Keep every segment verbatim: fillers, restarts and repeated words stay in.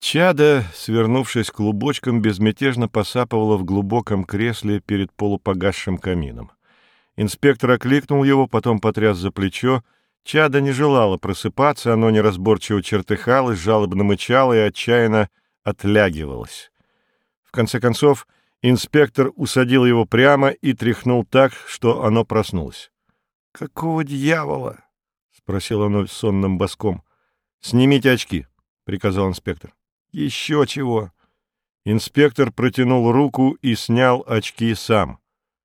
Чада, свернувшись клубочком, безмятежно посапывала в глубоком кресле перед полупогасшим камином. Инспектор окликнул его, потом потряс за плечо. Чада не желала просыпаться, оно неразборчиво чертыхалось, жалобно мычало и отчаянно отлягивалось. В конце концов, инспектор усадил его прямо и тряхнул так, что оно проснулось. — Какого дьявола? — спросил оно сонным боском. — Снимите очки, — приказал инспектор. — Еще чего? Инспектор протянул руку и снял очки сам.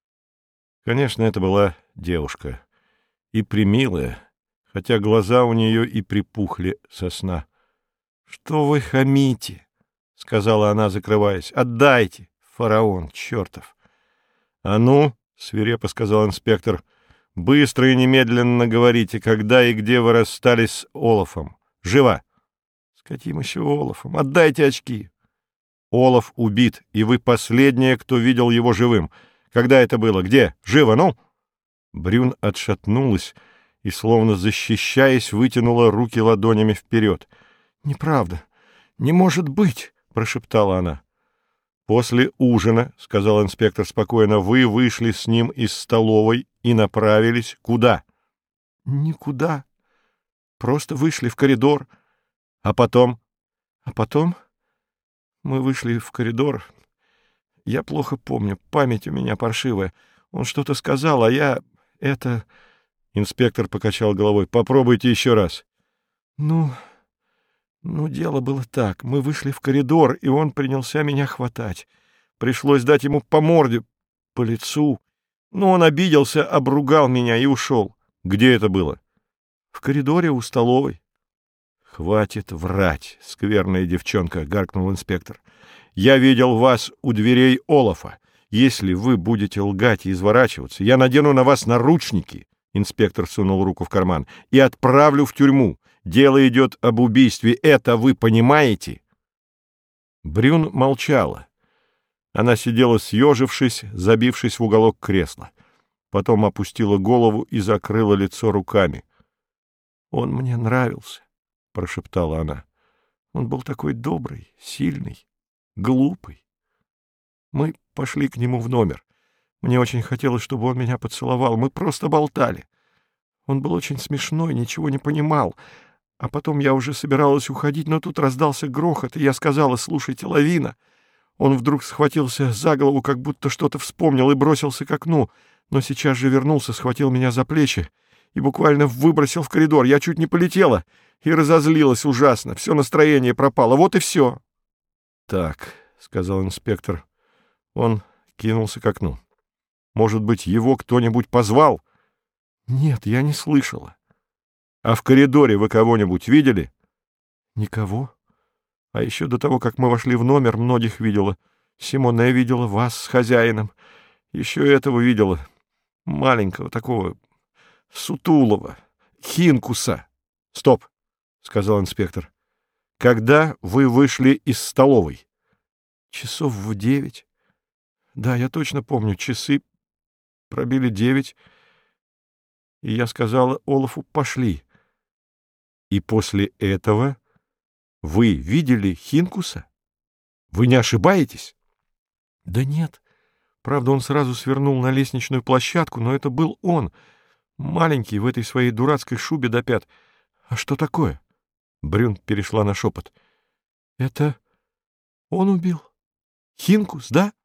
Конечно, это была девушка. И премилая, хотя глаза у нее и припухли со сна. — Что вы хамите? — сказала она, закрываясь. — Отдайте, фараон чертов! — А ну, — свирепо сказал инспектор, — быстро и немедленно говорите, когда и где вы расстались с Олафом. Живо! — С каким еще Олафом? Отдайте очки! — Олаф убит, и вы последняя, кто видел его живым. Когда это было? Где? Живо, ну! Брюн отшатнулась и, словно защищаясь, вытянула руки ладонями вперед. — Неправда! Не может быть! — прошептала она. — После ужина, — сказал инспектор спокойно, — вы вышли с ним из столовой и направились куда? — Никуда. Просто вышли в коридор. — А потом? — А потом мы вышли в коридор. Я плохо помню, память у меня паршивая. Он что-то сказал, а я... это... Инспектор покачал головой. — Попробуйте еще раз. — Ну... Ну, дело было так. Мы вышли в коридор, и он принялся меня хватать. Пришлось дать ему по морде, по лицу. Но он обиделся, обругал меня и ушел. — Где это было? — В коридоре у столовой. — Хватит врать, скверная девчонка, — гаркнул инспектор. — Я видел вас у дверей Олафа. Если вы будете лгать и изворачиваться, я надену на вас наручники, — инспектор сунул руку в карман, — и отправлю в тюрьму. Дело идет об убийстве. Это вы понимаете? Брюн молчала. Она сидела съежившись, забившись в уголок кресла. Потом опустила голову и закрыла лицо руками. — Он мне нравился, — прошептала она. — Он был такой добрый, сильный, глупый. Мы пошли к нему в номер. Мне очень хотелось, чтобы он меня поцеловал. Мы просто болтали. Он был очень смешной, ничего не понимал. А потом я уже собиралась уходить, но тут раздался грохот, и я сказала: «Слушайте, лавина!» Он вдруг схватился за голову, как будто что-то вспомнил, и бросился к окну, но сейчас же вернулся, схватил меня за плечи и буквально выбросил в коридор. Я чуть не полетела и разозлилась ужасно. Все настроение пропало. Вот и все. — Так, — сказал инспектор. Он кинулся к окну. — Может быть, его кто-нибудь позвал? — Нет, я не слышала. — А в коридоре вы кого-нибудь видели? — Никого. А еще до того, как мы вошли в номер, многих видела. Симоне видела, вас с хозяином. Еще этого видела. Маленького такого, сутулого, Хинкуса. — Стоп, — сказал инспектор. — Когда вы вышли из столовой? — Часов в девять. Да, я точно помню, часы пробили девять, и я сказала Олафу: «Пошли». И после этого вы видели Хинкуса? Вы не ошибаетесь? Да нет. Правда, он сразу свернул на лестничную площадку, но это был он, маленький, в этой своей дурацкой шубе до пят. А что такое? Брюн перешла на шепот. Это он убил? Хинкус, да?